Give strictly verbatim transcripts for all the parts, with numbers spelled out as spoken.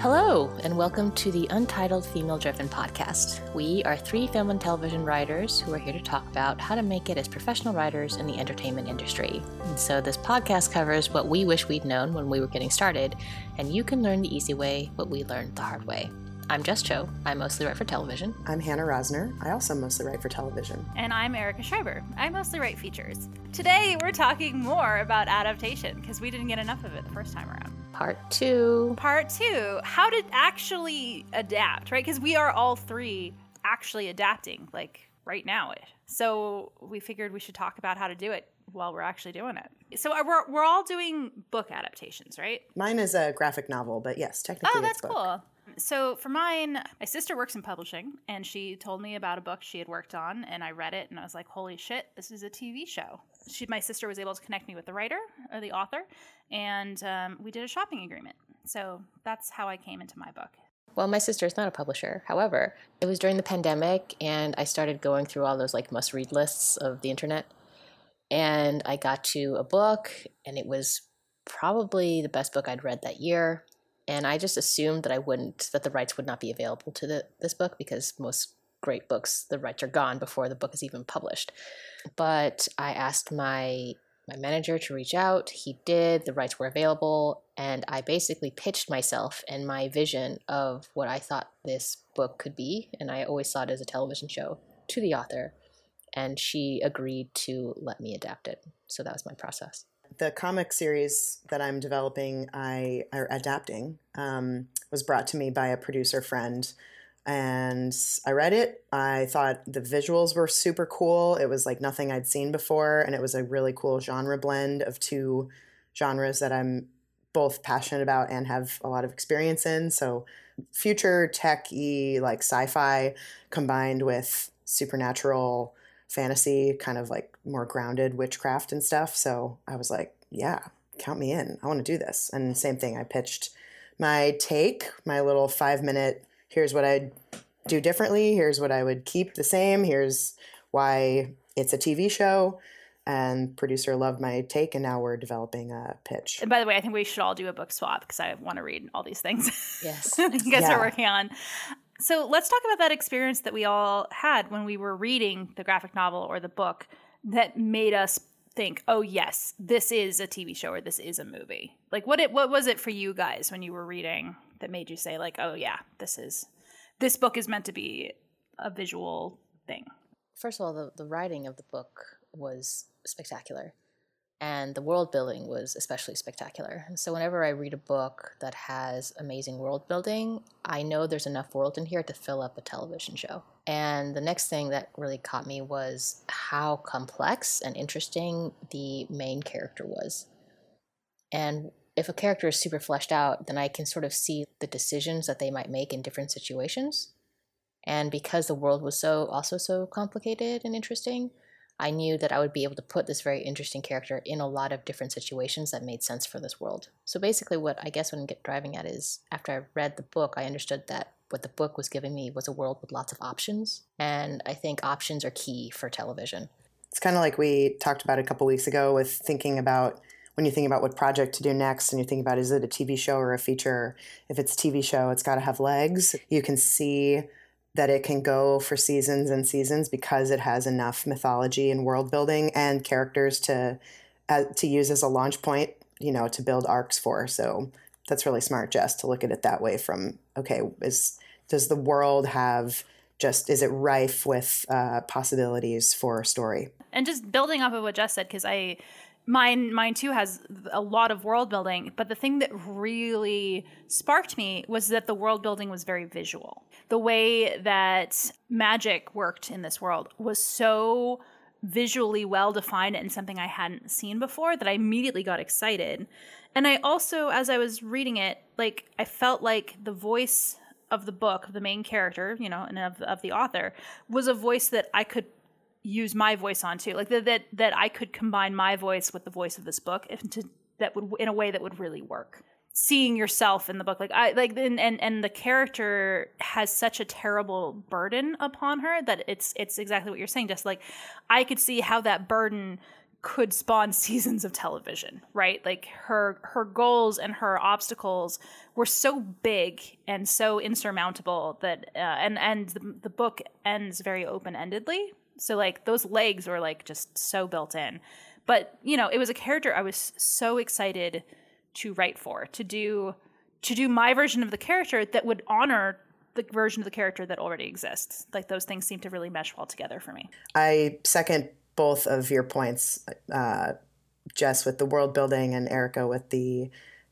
Hello, and welcome to the Untitled Female Driven podcast. We are three film and television writers who are here to talk about how to make it as professional writers in the entertainment industry. And so this podcast covers what we wish we'd known when we were getting started, and you can learn the easy way what we learned the hard way. I'm Jess Cho. I mostly write for television. I'm Hannah Rosner. I also mostly write for television. And I'm Erica Schreiber. I mostly write features. Today, we're talking more about adaptation because we didn't get enough of it the first time around. Part two. Part two, how to actually adapt, right? Because we are all three actually adapting, like right now. So we figured we should talk about how to do it while we're actually doing it. So we're, we're all doing book adaptations, right? Mine is a graphic novel, but yes, technically oh, that's it's book. cool. So for mine, my sister works in publishing, and she told me about a book she had worked on, and I read it, and I was like, holy shit, this is a T V show. She, my sister was able to connect me with the writer, or the author, and um, we did a shopping agreement. So that's how I came into my book. Well, my sister is not a publisher. However, it was during the pandemic, and I started going through all those like must-read lists of the internet, and I got to a book, and it was probably the best book I'd read that year. And I just assumed that I wouldn't, that the rights would not be available to the, this book because most great books, the rights are gone before the book is even published. But I asked my my manager to reach out. He did. The rights were available. And I basically pitched myself and my vision of what I thought this book could be. And I always saw it as a television show to the author. And she agreed to let me adapt it. So that was my process. The comic series that I'm developing, I or adapting, um, was brought to me by a producer friend, and I read it. I thought the visuals were super cool. It was like nothing I'd seen before, and it was a really cool genre blend of two genres that I'm both passionate about and have a lot of experience in. So future tech-y, like sci-fi combined with supernatural fantasy, kind of like more grounded witchcraft and stuff. So I was like, yeah, count me in. I want to do this. And same thing, I pitched my take, my little five minute, here's what I'd do differently. Here's what I would keep the same. Here's why it's a T V show. And producer loved my take, and now we're developing a pitch. And by the way, I think we should all do a book swap because I want to read all these things. Yes. you guys Yeah. are working on. So let's talk about that experience that we all had when we were reading the graphic novel or the book that made us think, oh, yes, this is a T V show or this is a movie. Like, what it, what was it for you guys when you were reading that made you say, like, oh, yeah, this is this book is meant to be a visual thing? First of all, the, the writing of the book was spectacular. And the world building was especially spectacular. And so whenever I read a book that has amazing world building, I know there's enough world in here to fill up a television show. And the next thing that really caught me was how complex and interesting the main character was. And if a character is super fleshed out, then I can sort of see the decisions that they might make in different situations. And because the world was so also so complicated and interesting, I knew that I would be able to put this very interesting character in a lot of different situations that made sense for this world. So basically what I guess what I'm driving at is after I read the book, I understood that what the book was giving me was a world with lots of options. And I think options are key for television. It's kind of like we talked about a couple weeks ago with thinking about when you think about what project to do next and you think about is it a T V show or a feature? If it's a T V show, it's got to have legs. You can see that it can go for seasons and seasons because it has enough mythology and world building and characters to uh, to use as a launch point, you know, to build arcs for. So that's really smart, Jess, to look at it that way from, okay, is does the world have just, is it rife with uh, possibilities for a story? And just building off of what Jess said, because I... Mine, mine too has a lot of world building, but the thing that really sparked me was that the world building was very visual. The way that magic worked in this world was so visually well defined and something I hadn't seen before that I immediately got excited. And I also, as I was reading it, like I felt like the voice of the book, the main character, you know, and of of the author, was a voice that I could use my voice on too, like that that that I could combine my voice with the voice of this book, if to, that would in a way that would really work. Seeing yourself in the book, like I like, and and and the character has such a terrible burden upon her that it's it's exactly what you're saying. Just like I could see how that burden could spawn seasons of television, right? Like her her goals and her obstacles were so big and so insurmountable that uh, and and the, the book ends very open-endedly. So like those legs were like just so built in. But, you know, it was a character I was so excited to write for, to do to do my version of the character that would honor the version of the character that already exists. Like those things seem to really mesh well together for me. I second both of your points, uh, Jess, with the world building, and Erica with the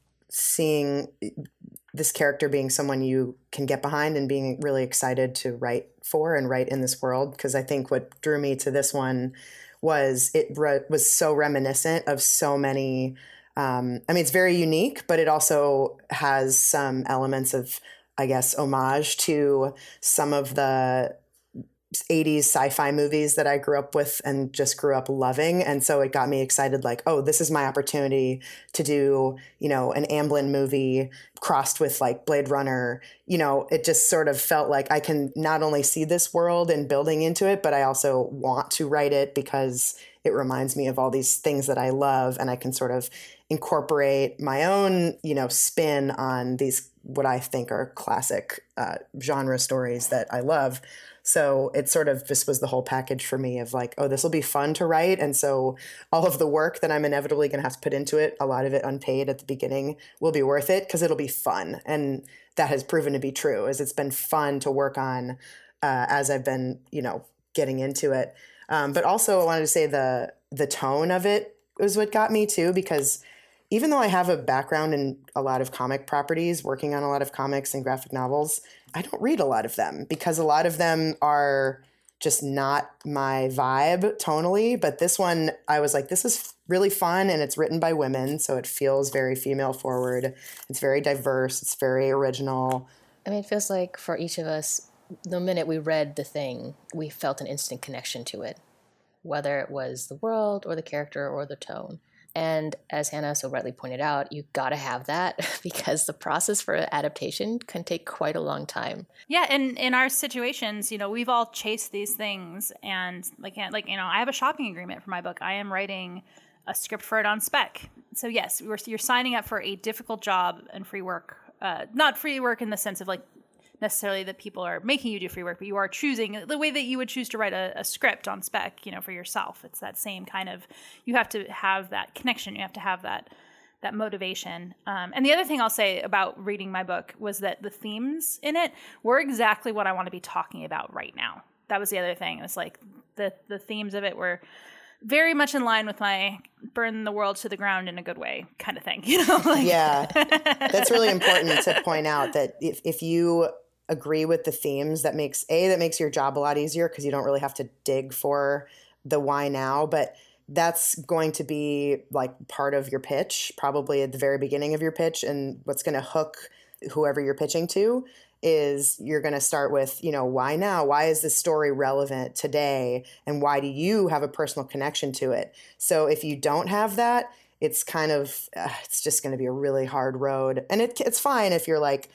seeing this character being someone you can get behind and being really excited to write for and write in this world. Because I think what drew me to this one was it re- was so reminiscent of so many. Um, I mean, it's very unique, but it also has some elements of, I guess, homage to some of the eighties sci-fi movies that I grew up with and just grew up loving. And so it got me excited, like, oh, this is my opportunity to do, you know, an Amblin movie crossed with like Blade Runner. You know, it just sort of felt like I can not only see this world and building into it, but I also want to write it because it reminds me of all these things that I love, and I can sort of incorporate my own, you know, spin on these, what I think are classic uh, genre stories that I love. So it sort of just was the whole package for me of like, oh, this will be fun to write. And so all of the work that I'm inevitably going to have to put into it, a lot of it unpaid at the beginning, will be worth it because it'll be fun. And that has proven to be true, as it's been fun to work on uh, as I've been, you know, getting into it. Um, but also I wanted to say the the tone of it was what got me too, because even though I have a background in a lot of comic properties, working on a lot of comics and graphic novels, I don't read a lot of them because a lot of them are just not my vibe tonally. But this one, I was like, this is really fun, and it's written by women, so it feels very female forward. It's very diverse. It's very original. I mean, it feels like for each of us, the minute we read the thing, we felt an instant connection to it, whether it was the world or the character or the tone. And as Hannah so rightly pointed out, you got to have that because the process for adaptation can take quite a long time. Yeah, and in our situations, you know, we've all chased these things, and like, like you know, I have a shopping agreement for my book. I am writing a script for it on spec. So yes, we're, you're signing up for a difficult job and free work. Uh, not free work in the sense of like necessarily that people are making you do free work, but you are choosing the way that you would choose to write a, a script on spec, you know, for yourself. It's that same kind of, you have to have that connection. You have to have that, that motivation. Um, and the other thing I'll say about reading my book was that the themes in it were exactly what I want to be talking about right now. That was the other thing. It was like the, the themes of it were very much in line with my burn the world to the ground in a good way kind of thing. You know? Like, yeah, that's really important to point out that if, if you agree with the themes, that makes a that makes your job a lot easier because you don't really have to dig for the why now. But that's going to be like part of your pitch, probably at the very beginning of your pitch. And what's going to hook whoever you're pitching to is you're going to start with, you know, why now? Why is this story relevant today? And why do you have a personal connection to it? So if you don't have that, it's kind of, uh, it's just going to be a really hard road. And it, it's fine if you're like,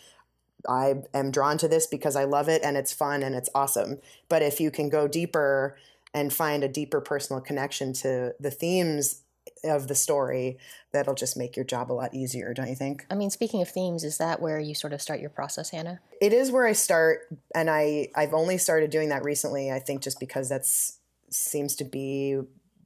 I am drawn to this because I love it and it's fun and it's awesome. But if you can go deeper and find a deeper personal connection to the themes of the story, that'll just make your job a lot easier, don't you think? I mean, speaking of themes, is that where you sort of start your process, Hannah? It is where I start, and I, I've only started doing that recently, I think just because that's seems to be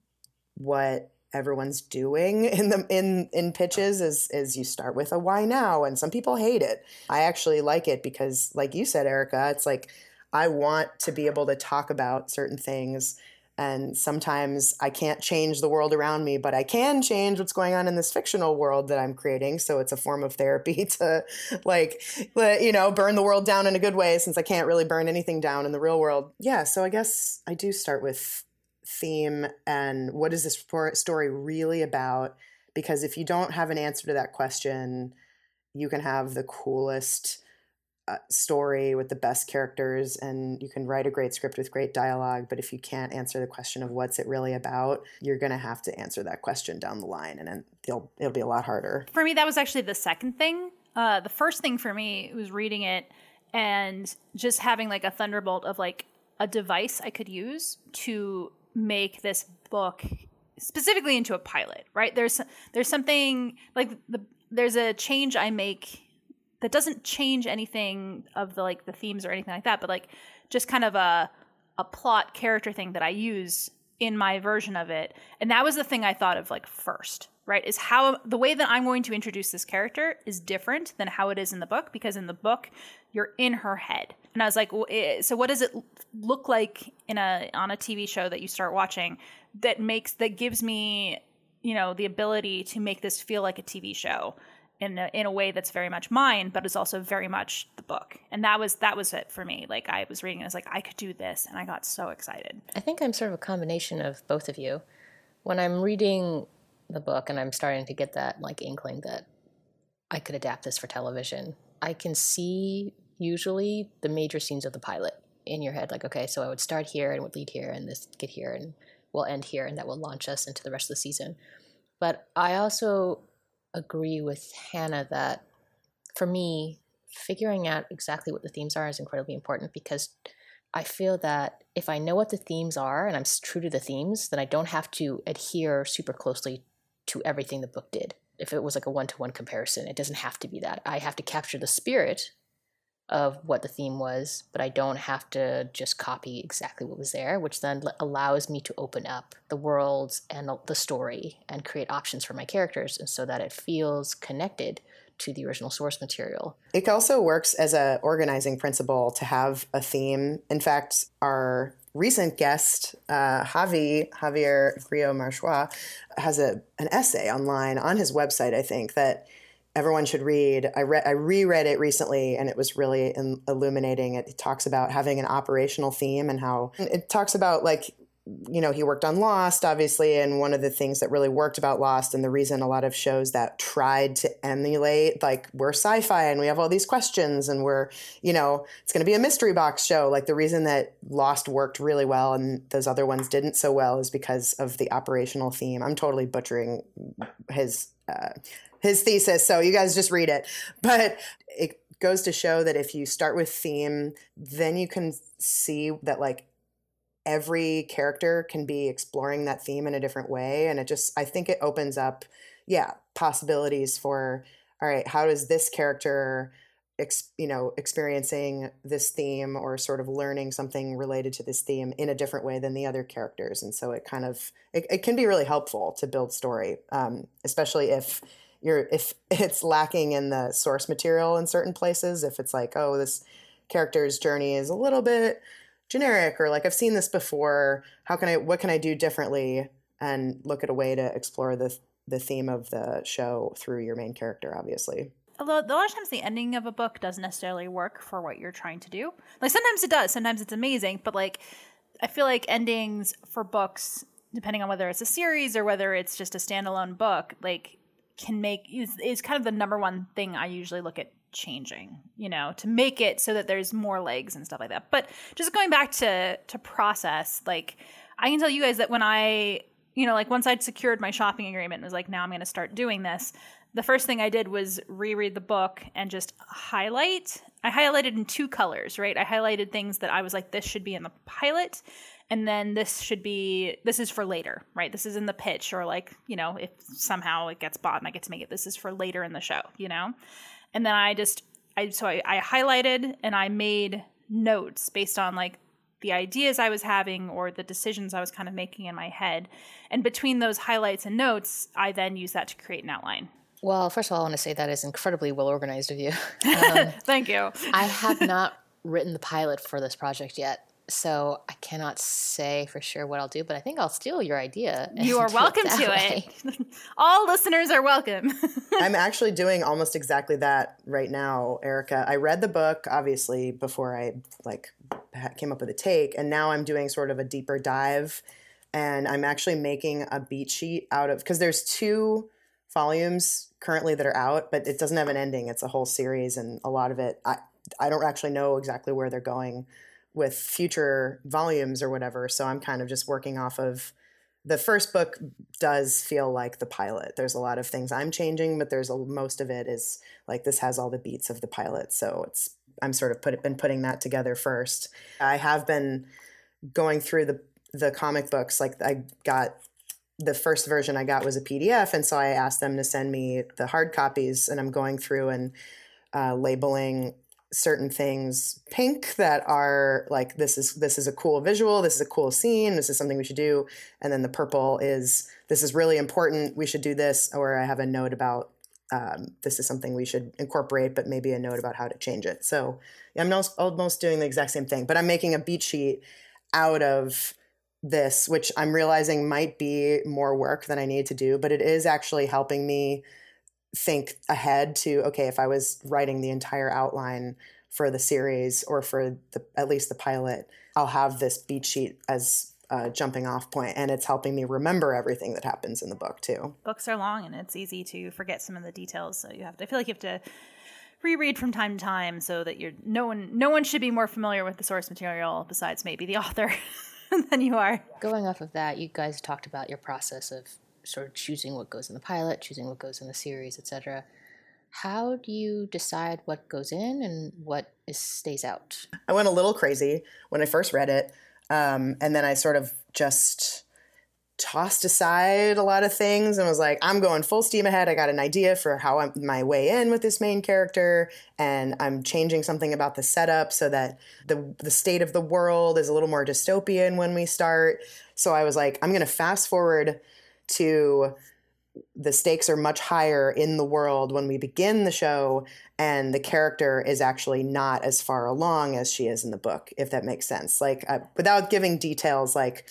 what everyone's doing in the in in pitches is is you start with a why now, and some people hate it. I actually like it because, like you said, Erica, it's like I want to be able to talk about certain things, and sometimes I can't change the world around me, but I can change what's going on in this fictional world that I'm creating. So it's a form of therapy to like, you know, burn the world down in a good way, since I can't really burn anything down in the real world. Yeah, so I guess I do start with theme and what is this story really about? Because if you don't have an answer to that question, you can have the coolest uh, story with the best characters, and you can write a great script with great dialogue. But if you can't answer the question of what's it really about, you're going to have to answer that question down the line, and then it'll, it'll be a lot harder. For me, that was actually the second thing. Uh, the first thing for me was reading it and just having like a thunderbolt of like a device I could use to make this book specifically into a pilot, right? There's there's something like the there's a change I make that doesn't change anything of the like the themes or anything like that, but like just kind of a a plot character thing that I use in my version of it. And that was the thing I thought of like first, right? Is how the way that I'm going to introduce this character is different than how it is in the book, because in the book you're in her head. And I was like, well, it, so what does it look like in a on a T V show that you start watching that makes that gives me, you know, the ability to make this feel like a T V show in a, in a way that's very much mine, but is also very much the book. And that was that was it for me. Like I was reading, I was like, I could do this, and I got so excited. I think I'm sort of a combination of both of you. When I'm reading the book and I'm starting to get that like inkling that I could adapt this for television, I can see usually the major scenes of the pilot in your head. Like, okay, so I would start here and would lead here and this get here and we'll end here, and that will launch us into the rest of the season. But I also agree with Hannah that for me, figuring out exactly what the themes are is incredibly important, because I feel that if I know what the themes are and I'm true to the themes, then I don't have to adhere super closely to everything the book did. If it was like a one-to-one comparison, it doesn't have to be that. I have to capture the spirit of what the theme was, but I don't have to just copy exactly what was there, which then allows me to open up the worlds and the story and create options for my characters, and so that it feels connected to the original source material. It also works as a organizing principle to have a theme. In fact, our recent guest, uh, Javi, Javier Grillo Marchois, has a an essay online on his website, I think, that everyone should read. I read, I reread it recently, and it was really in, illuminating. It, it talks about having an operational theme, and how it talks about, like, you know, he worked on Lost, obviously, and one of the things that really worked about Lost, and the reason a lot of shows that tried to emulate, like, we're sci-fi and we have all these questions and we're, you know, it's going to be a mystery box show. Like, the reason that Lost worked really well and those other ones didn't so well is because of the operational theme. I'm totally butchering his uh, his thesis, so you guys just read it. But it goes to show that if you start with theme, then you can see that, like, every character can be exploring that theme in a different way. And it just, I think it opens up, yeah, possibilities for, all right, how does this character, ex, you know, experiencing this theme or sort of learning something related to this theme in a different way than the other characters. And so it kind of, it, it can be really helpful to build story, um, especially if you're, if it's lacking in the source material in certain places. If it's like, oh, this character's journey is a little bit generic, or like, I've seen this before, how can I, what can I do differently, and look at a way to explore the the theme of the show through your main character, obviously. Although a lot of times the ending of a book doesn't necessarily work for what you're trying to do. Like, sometimes it does, sometimes it's amazing, but like, I feel like endings for books, depending on whether it's a series or whether it's just a standalone book, like, can make, is, is kind of the number one thing I usually look at changing, you know, to make it so that there's more legs and stuff like that. But just going back to to process, like, I can tell you guys that when I, you know, like, once I'd secured my shopping agreement and was like, now I'm going to start doing this, the first thing I did was reread the book and just highlight. I highlighted in two colors, right? I highlighted things that I was like, this should be in the pilot, and then this should be, this is for later, right? This is in the pitch, or like, you know, if somehow it gets bought and I get to make it, this is for later in the show, you know? And then I just, I so I, I highlighted and I made notes based on like the ideas I was having or the decisions I was kind of making in my head. And between those highlights and notes, I then use that to create an outline. Well, first of all, I want to say that is incredibly well organized of you. Um, Thank you. I have not written the pilot for this project yet, so I cannot say for sure what I'll do, but I think I'll steal your idea. You are welcome it to way. it. All listeners are welcome. I'm actually doing almost exactly that right now, Erica. I read the book, obviously, before I like came up with a take, and now I'm doing sort of a deeper dive, and I'm actually making a beat sheet out of, because there's two volumes currently that are out, but it doesn't have an ending. It's a whole series, and a lot of it, I, I don't actually know exactly where they're going with future volumes or whatever. So I'm kind of just working off of, the first book does feel like the pilot. There's a lot of things I'm changing, but there's a, most of it is like, this has all the beats of the pilot. So it's, I'm sort of put, been putting that together first. I have been going through the, the comic books. Like, I got the first version I got was a P D F. And so I asked them to send me the hard copies, and I'm going through and uh, labeling certain things pink that are like, this is this is a cool visual, this is a cool scene, this is something we should do. And then the purple is, this is really important, we should do this. Or I have a note about um, this is something we should incorporate, but maybe a note about how to change it. So yeah, I'm almost, almost doing the exact same thing, but I'm making a beat sheet out of this, which I'm realizing might be more work than I need to do, but it is actually helping me think ahead to, okay, if I was writing the entire outline for the series or for the, at least the pilot, I'll have this beat sheet as a jumping off point, and it's helping me remember everything that happens in the book too. Books are long and it's easy to forget some of the details. So you have to, I feel like you have to reread from time to time so that you're, no one, no one should be more familiar with the source material besides maybe the author than you are. Going off of that, you guys talked about your process of sort of choosing what goes in the pilot, choosing what goes in the series, et cetera. How do you decide what goes in and what is, stays out? I went a little crazy when I first read it, um, and then I sort of just tossed aside a lot of things and was like, I'm going full steam ahead. I got an idea for how I'm my way in with this main character, and I'm changing something about the setup so that the the state of the world is a little more dystopian when we start. So I was like, I'm going to fast forward to the stakes are much higher in the world when we begin the show, and the character is actually not as far along as she is in the book, if that makes sense. Like, uh, without giving details, like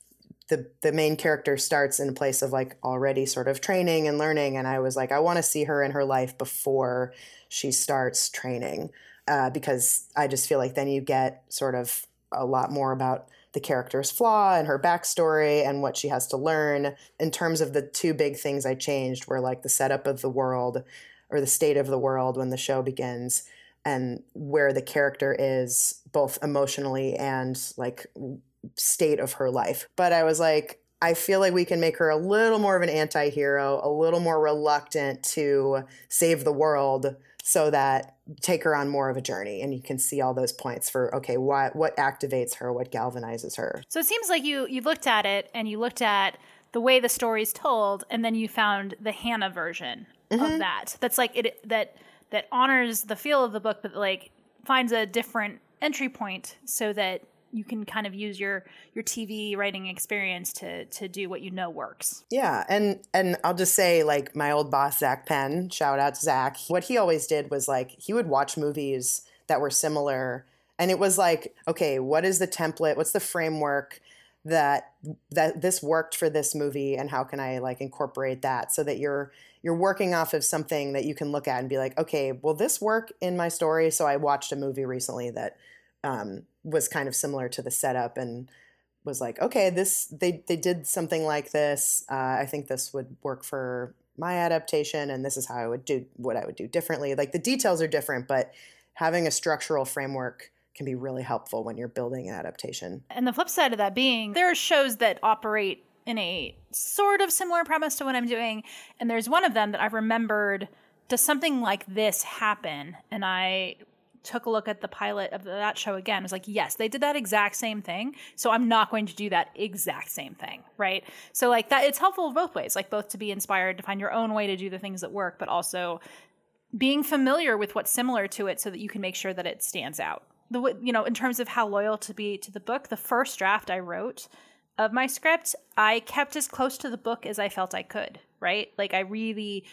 the the main character starts in a place of like already sort of training and learning, and I was like, I want to see her in her life before she starts training, uh, because I just feel like then you get sort of a lot more about the character's flaw and her backstory and what she has to learn. In terms of the two big things I changed were like the setup of the world, or the state of the world when the show begins, and where the character is both emotionally and like state of her life. But I was like, I feel like we can make her a little more of an anti-hero, a little more reluctant to save the world, so that take her on more of a journey, and you can see all those points for, okay, what what activates her, what galvanizes her. So it seems like you you looked at it and you looked at the way the story's told, and then you found the Hannah version mm-hmm. of that. That's like it that that honors the feel of the book, but like finds a different entry point so that you can kind of use your your T V writing experience to to do what you know works. Yeah, and and I'll just say, like, my old boss, Zach Penn, shout out to Zach, what he always did was, like, he would watch movies that were similar, and it was like, okay, what is the template? What's the framework that that this worked for this movie, and how can I, like, incorporate that so that you're you're working off of something that you can look at and be like, okay, will this work in my story? So I watched a movie recently that um, was kind of similar to the setup, and was like, okay, this they they did something like this. Uh, I think this would work for my adaptation, and this is how I would do what I would do differently. Like, the details are different, but having a structural framework can be really helpful when you're building an adaptation. And the flip side of that being, there are shows that operate in a sort of similar premise to what I'm doing, and there's one of them that I've remembered, does something like this happen? And I took a look at the pilot of that show again. I was like, yes, they did that exact same thing, so I'm not going to do that exact same thing, right? So like that, it's helpful both ways, like both to be inspired to find your own way to do the things that work, but also being familiar with what's similar to it so that you can make sure that it stands out. The you know, in terms of how loyal to be to the book, the first draft I wrote of my script, I kept as close to the book as I felt I could, right? Like, I really,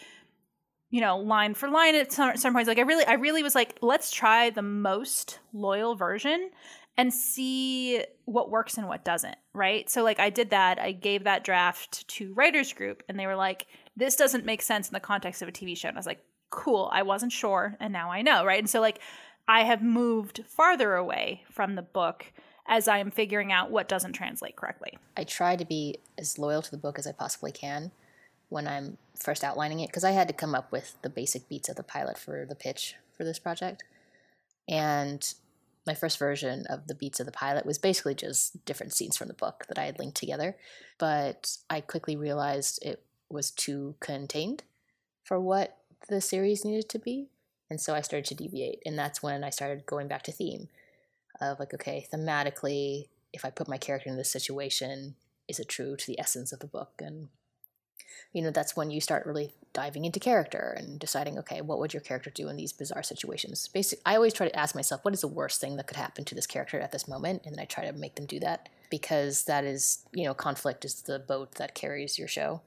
you know, line for line at some, some points, like I really, I really was like, let's try the most loyal version and see what works and what doesn't, right? So like I did that. I gave that draft to writers group, and they were like, this doesn't make sense in the context of a T V show. And I was like, cool, I wasn't sure, and now I know, right? And so like I have moved farther away from the book as I am figuring out what doesn't translate correctly. I try to be as loyal to the book as I possibly can when I'm first outlining it, because I had to come up with the basic beats of the pilot for the pitch for this project. And my first version of the beats of the pilot was basically just different scenes from the book that I had linked together. But I quickly realized it was too contained for what the series needed to be. And so I started to deviate. And that's when I started going back to theme of like, okay, thematically, if I put my character in this situation, is it true to the essence of the book? And, you know, that's when you start really diving into character and deciding, okay, what would your character do in these bizarre situations? Basically, I always try to ask myself, what is the worst thing that could happen to this character at this moment? And then I try to make them do that, because that is, you know, conflict is the boat that carries your show.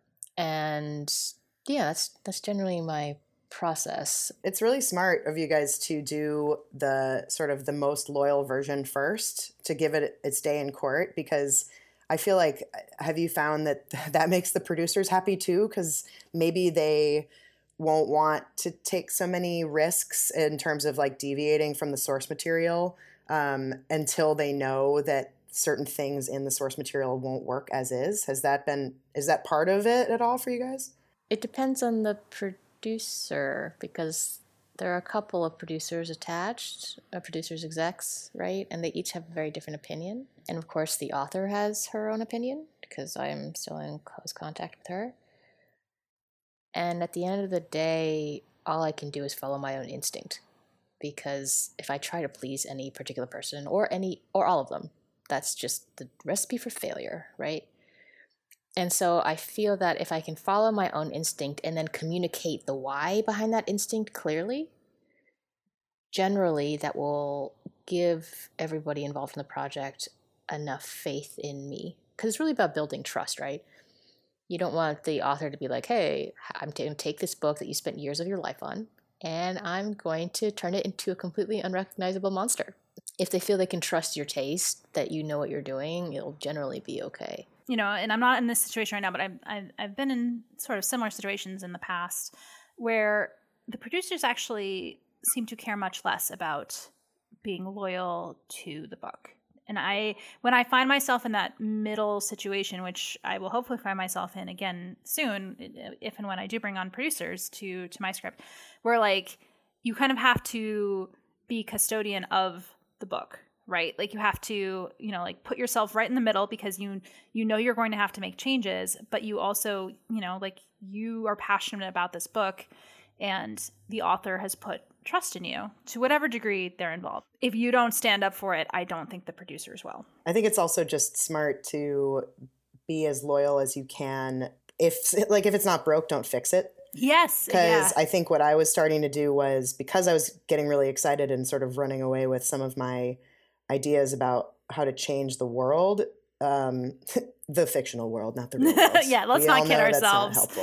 And yeah, that's that's generally my process. It's really smart of you guys to do the sort of the most loyal version first, to give it its day in court, because I feel like, have you found that that makes the producers happy too? Because maybe they won't want to take so many risks in terms of like deviating from the source material um, until they know that certain things in the source material won't work as is. Has that been, is that part of it at all for you guys? It depends on the producer, because there are a couple of producers attached, uh, producers execs, right? And they each have a very different opinion. And of course, the author has her own opinion, because I'm still in close contact with her. And at the end of the day, all I can do is follow my own instinct, because if I try to please any particular person or any or all of them, that's just the recipe for failure, right? And so I feel that if I can follow my own instinct and then communicate the why behind that instinct clearly, generally that will give everybody involved in the project enough faith in me. Because it's really about building trust, right? You don't want the author to be like, hey, I'm going to take this book that you spent years of your life on, and I'm going to turn it into a completely unrecognizable monster. If they feel they can trust your taste, that you know what you're doing, it'll generally be okay. You know, and I'm not in this situation right now, but I've, I've, I've been in sort of similar situations in the past where the producers actually seem to care much less about being loyal to the book. And I, when I find myself in that middle situation, which I will hopefully find myself in again soon, if and when I do bring on producers to, to my script, where like you kind of have to be custodian of the book, right? Like you have to, you know, like put yourself right in the middle, because you, you know, you're going to have to make changes, but you also, you know, like you are passionate about this book and the author has put trust in you to whatever degree they're involved. If you don't stand up for it, I don't think the producers will. I think it's also just smart to be as loyal as you can. If like, if it's not broke, don't fix it. Yes. Because yeah. I think what I was starting to do was, because I was getting really excited and sort of running away with some of my ideas about how to change the world, um, the fictional world, not the real world. Yeah, let's we not all kid know ourselves. That's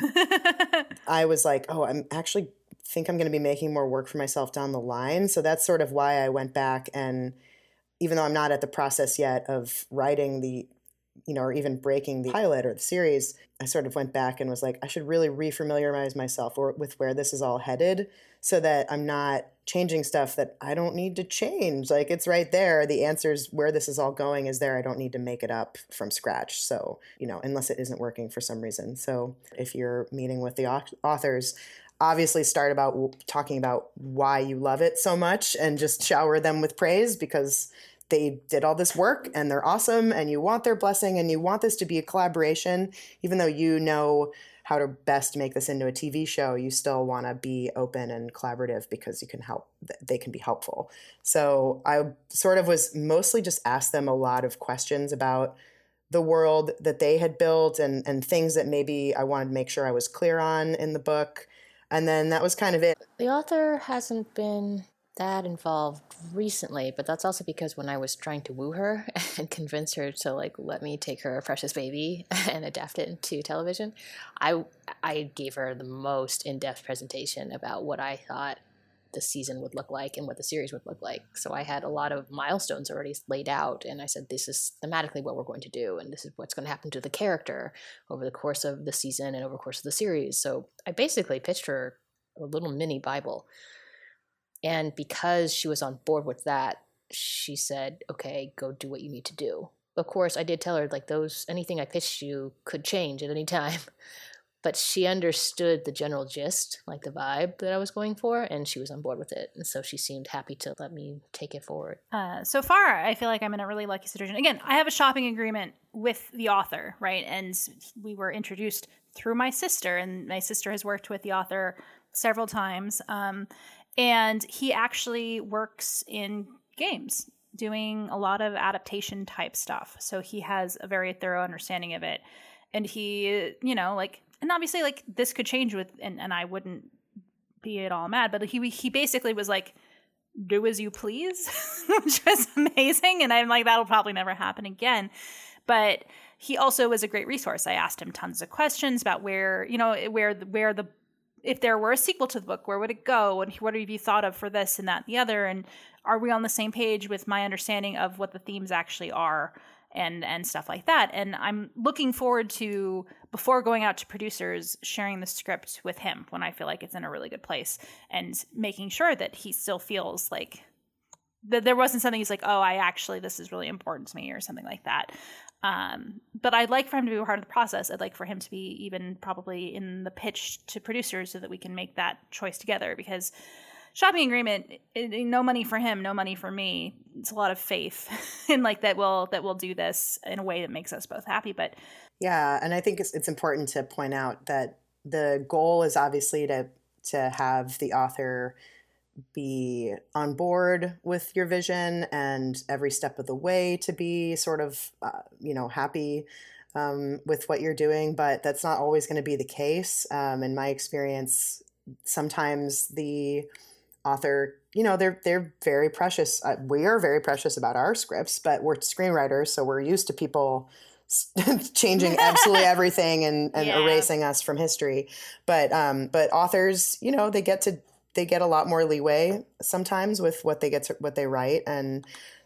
not helpful. I was like, oh, I'm actually think I'm going to be making more work for myself down the line. So that's sort of why I went back, and even though I'm not at the process yet of writing the, you know, or even breaking the pilot or the series, I sort of went back and was like, I should really refamiliarize myself or, with where this is all headed, so that I'm not changing stuff that I don't need to change. Like, it's right there. The answers where this is all going is there. I don't need to make it up from scratch. So, you know, unless it isn't working for some reason. So if you're meeting with the authors, obviously start about talking about why you love it so much and just shower them with praise, because they did all this work and they're awesome and you want their blessing and you want this to be a collaboration. Even though you know how to best make this into a T V show, you still want to be open and collaborative, because you can help, they can be helpful. So I sort of was mostly just asked them a lot of questions about the world that they had built and, and things that maybe I wanted to make sure I was clear on in the book. And then that was kind of it. The author hasn't been that involved recently, but that's also because when I was trying to woo her and convince her to like let me take her precious baby and adapt it into television, I I gave her the most in-depth presentation about what I thought the season would look like and what the series would look like. So I had a lot of milestones already laid out, and I said, this is thematically what we're going to do, and this is what's going to happen to the character over the course of the season and over the course of the series. So I basically pitched her a little mini Bible. And because she was on board with that, she said, okay, go do what you need to do. Of course, I did tell her, like, those, anything I pitched you could change at any time. But she understood the general gist, like the vibe that I was going for, and she was on board with it. And so she seemed happy to let me take it forward. Uh, so far, I feel like I'm in a really lucky situation. Again, I have a shopping agreement with the author, right? And we were introduced through my sister, and my sister has worked with the author several times. Um, and he actually works in games. doing a lot of adaptation type stuff. So he has a very thorough understanding of it. And he, you know, like, and obviously like this could change with, and, and I wouldn't be at all mad, but he he basically was like, do as you please, which was amazing. And I'm like, that'll probably never happen again. But he also was a great resource. I asked him tons of questions about where, you know, where, where the, if there were a sequel to the book, where would it go? And what have you thought of for this and that and the other? And are we on the same page with my understanding of what the themes actually are and, and stuff like that? And I'm looking forward to, before going out to producers, sharing the script with him when I feel like it's in a really good place and making sure that he still feels like that there wasn't something he's like, oh, I actually, this is really important to me or something like that. Um, but I'd like for him to be a part of the process. I'd like for him to be even probably in the pitch to producers so that we can make that choice together, because shopping agreement, it, it, no money for him, no money for me. It's a lot of faith in like that we'll, that we'll do this in a way that makes us both happy. But yeah, and I think it's, it's important to point out that the goal is obviously to to have the author be on board with your vision and every step of the way to be sort of, uh, you know, happy um, with what you're doing. But that's not always going to be the case. Um, in my experience, sometimes the author, you know, they're they're very precious. Uh, we are very precious about our scripts, but we're screenwriters, so we're used to people changing absolutely everything and, and yeah. erasing us from history. But um, but authors, you know, they get to they get a lot more leeway sometimes with what they get to, what they write, and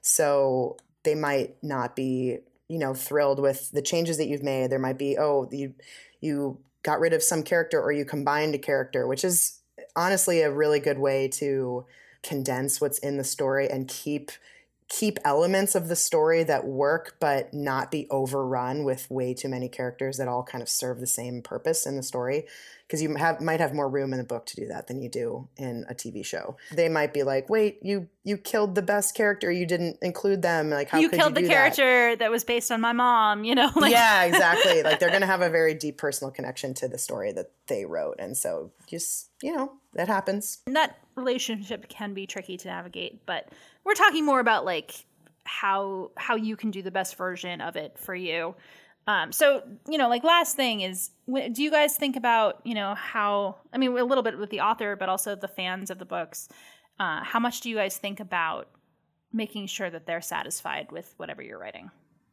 so they might not be, you know, thrilled with the changes that you've made. There might be, oh, you you got rid of some character or you combined a character, which is honestly a really good way to condense what's in the story and keep keep elements of the story that work, but not be overrun with way too many characters that all kind of serve the same purpose in the story. Because you have might have more room in the book to do that than you do in a T V show. They might be like, wait, you you killed the best character, you didn't include them. Like, how you could killed you do the character that? that was based on my mom, you know? Like- yeah, exactly. Like, they're going to have a very deep personal connection to the story that they wrote. And so just, you know, that happens. And that relationship can be tricky to navigate, but we're talking more about like how how you can do the best version of it for you. Um, so, you know, like last thing is, do you guys think about, you know, how, I mean, a little bit with the author, but also the fans of the books, uh, how much do you guys think about making sure that they're satisfied with whatever you're writing?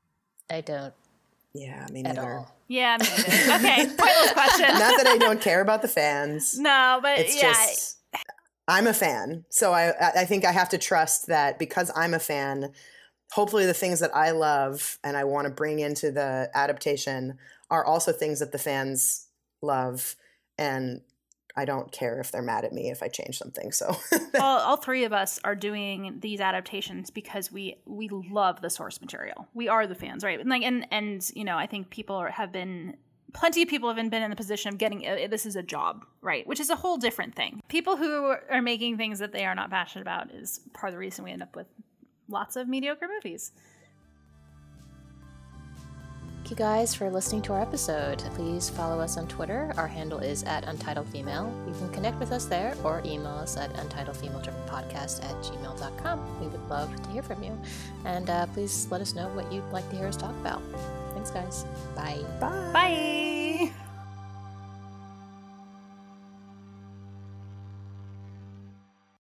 I don't. Yeah, me At neither. all. Yeah, me neither. Okay, pointless question. Not that I don't care about the fans. No, but it's yeah. just, I'm a fan. So I, I think I have to trust that because I'm a fan, hopefully the things that I love and I want to bring into the adaptation are also things that the fans love. And I don't care if they're mad at me if I change something. So all, all three of us are doing these adaptations because we we love the source material. We are the fans, right? And like, and and you know, I think people are, have been. Plenty of people have been in the position of getting, uh, this is a job, right? Which is a whole different thing. People who are making things that they are not passionate about is part of the reason we end up with lots of mediocre movies. Thank you guys for listening to our episode. Please follow us on Twitter. Our handle is at UntitledFemale. You can connect with us there or email us at untitledfemaledrivenpodcast at gmail dot com. We would love to hear from you. And uh, please let us know what you'd like to hear us talk about. Thanks, guys. Bye. Bye. Bye.